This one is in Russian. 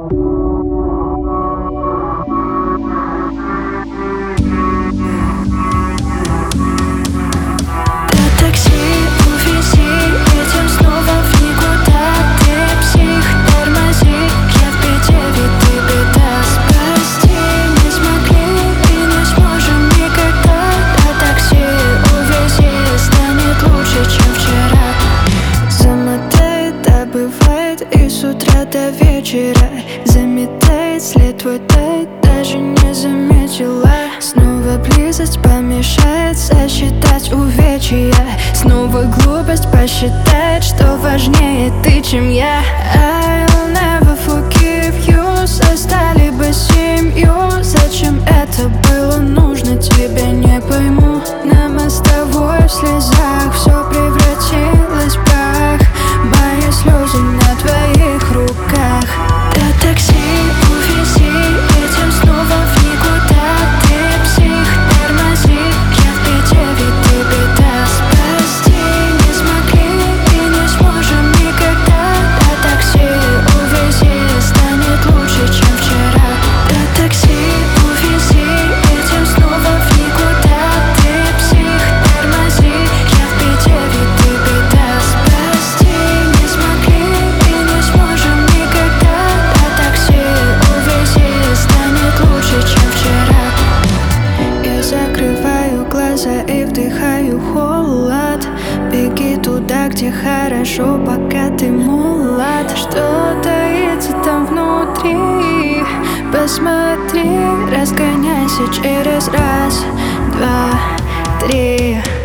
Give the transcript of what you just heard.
И с утра до вечера заметает след твой тает, даже не заметила. Снова близость помешает сосчитать увечья. Снова глупость посчитает, что важнее ты, чем я. I'll never forgive you. Создали бы семью. Зачем это было нужно тебе, не пойму. На мостовой в слезах все превратилось в прах. Мои слезы на твоих руках. До такси увези, едем снова в никуда. Ты псих, тормози, я в беде, ведь ты беда. Спасти не смогли и не сможем никогда. До такси увези, станет лучше, чем вчера. До такси увези, едем снова в никуда. Ты псих, тормози, я в беде, ведь ты беда. Спасти не смогли и не сможем никогда. До такси увези, станет лучше, чем вчера. Я закрываю глаза и вдыхаю холод. Беги туда, где хорошо, пока ты молод. Что таится там внутри? Посмотри, разгоняйся через раз, два, три.